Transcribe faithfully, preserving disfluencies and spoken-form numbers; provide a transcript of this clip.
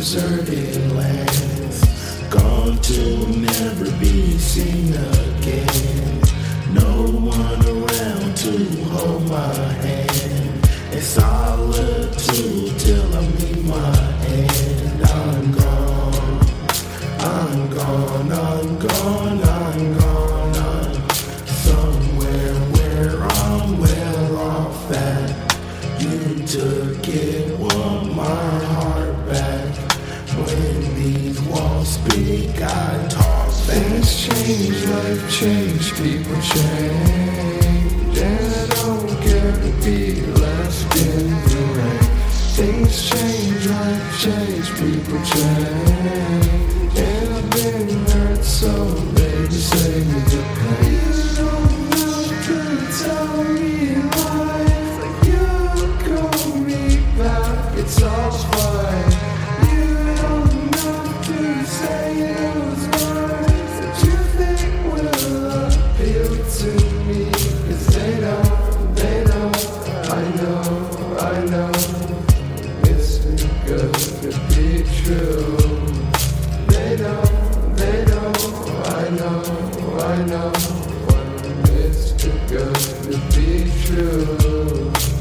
deserted lands, gone to never be seen again. No one around to hold my hand. In solitude till I meet my end. I'm gone, I'm gone, I'm gone, I'm gone. I'm somewhere where I'm well off at. You took it, want my heart back. When these walls speak, I talk. Things change, life change, people change, and I don't care to be left in the rain. Things change, life change, people change, and I've been hurt, so baby save me the pain. You don't have to tell me lies, like you call me back, it's all fine. You don't have to say those words that you think will appeal to me, 'cause they don't, they don't. I know, I know, it's too good to be true. They don't, they don't. I know, I know, it's too good to be true.